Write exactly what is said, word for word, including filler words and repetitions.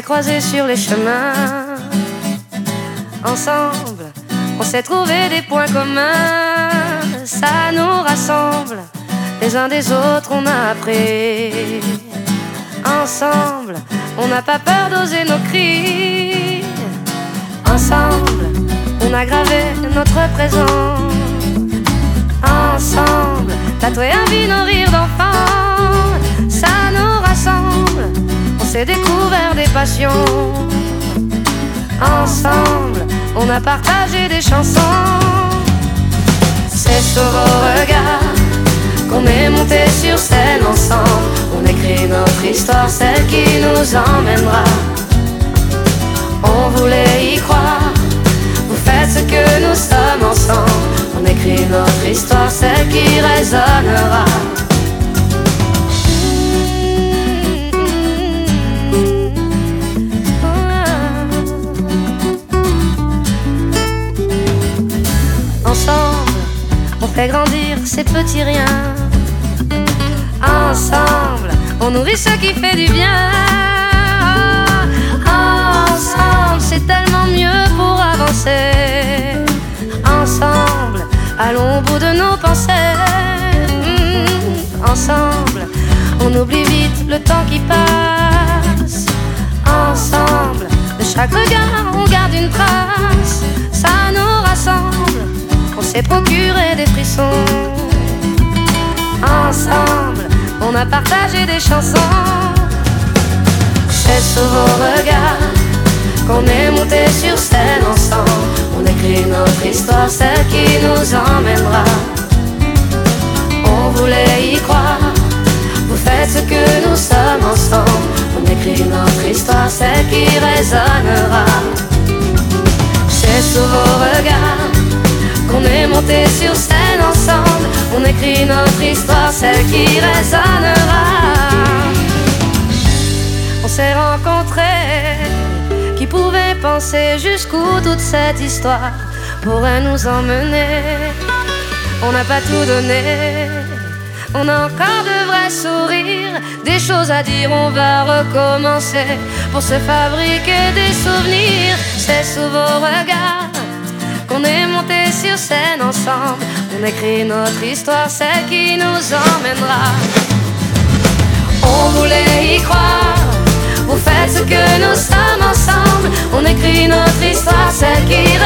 croisés sur les chemins. Ensemble, on s'est trouvé des points communs. Ça nous rassemble, les uns des autres on a appris. Ensemble, on n'a pas peur d'oser nos cris. Ensemble, on a gravé notre présent. Ensemble, tatoué à vie nos rires d'enfants. Ça nous rassemble, on s'est découvert des passions. Ensemble, on a partagé des chansons. C'est sur vos regards qu'on est monté sur scène ensemble. On écrit notre histoire, celle qui nous emmènera. On voulait y croire, vous faites ce que nous sommes ensemble. On écrit notre histoire, celle qui résonnera. Ensemble, on fait grandir ces petits riens. Ensemble, on nourrit ce qui fait du bien. Ensemble, c'est tellement mieux pour avancer. Ensemble, allons au bout de nos pensées. Mmh. Ensemble, on oublie vite le temps qui passe. Ensemble, de chaque regard on garde une trace. Ça nous rassemble, on s'est procuré des frissons. Ensemble, on a partagé des chansons. C'est sous vos regards qu'on est monté sur scène ensemble. On écrit notre histoire, celle qui nous emmènera. On voulait y croire, vous faites ce que nous sommes ensemble. On écrit notre histoire, celle qui résonnera. C'est sous vos regards qu'on est monté sur scène ensemble. On écrit notre histoire, celle qui résonnera. On s'est rencontrés, qui pouvait penser jusqu'où toute cette histoire pourrait nous emmener. On n'a pas tout donné, on a encore de vrais sourires, des choses à dire, on va recommencer pour se fabriquer des souvenirs. C'est sous vos regards qu'on est monté sur scène ensemble. On écrit notre histoire, celle qui nous emmènera. On voulait y croire, vous faites ce que nous sommes ensemble. On écrit notre histoire, celle qui